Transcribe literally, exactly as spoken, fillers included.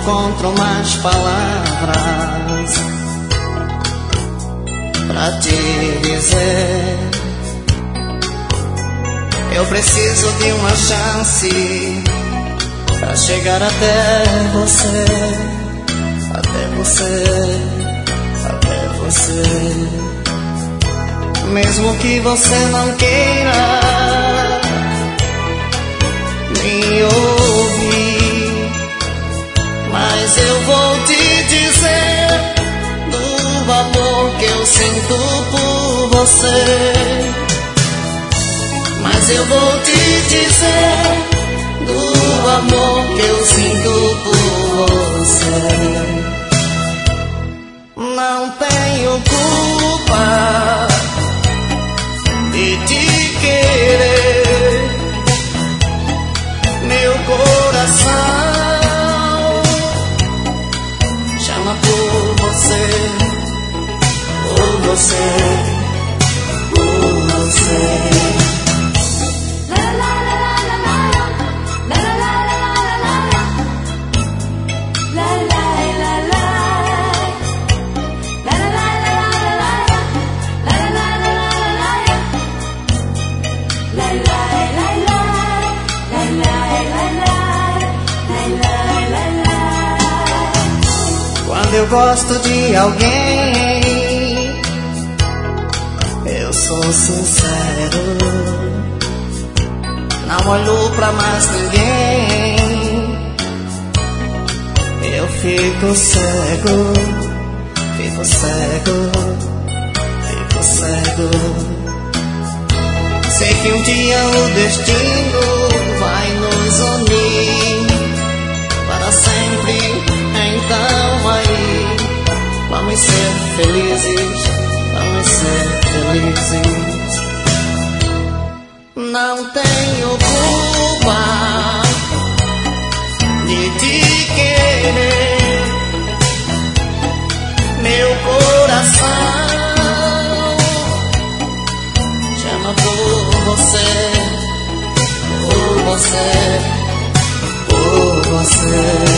encontro mais palavras pra te dizer. Eu preciso de uma chance pra chegar até você, até você, até você. Mesmo que você não queira me ouvir, mas eu vou te dizer do amor que eu sinto por você. Mas eu vou te dizer do amor que eu sinto por você. Não tenho culpa de te querer, meu coração chama por você, por você, por você. Quando eu gosto de alguém, eu sou sincero, não olho pra mais ninguém. Eu fico cego, fico cego, fico cego. Sei que um dia o destino vai nos unir para sempre. Então aí vamos ser felizes, vamos ser felizes. Não tenho culpa de te querer, meu coração chama por você, por você, por você.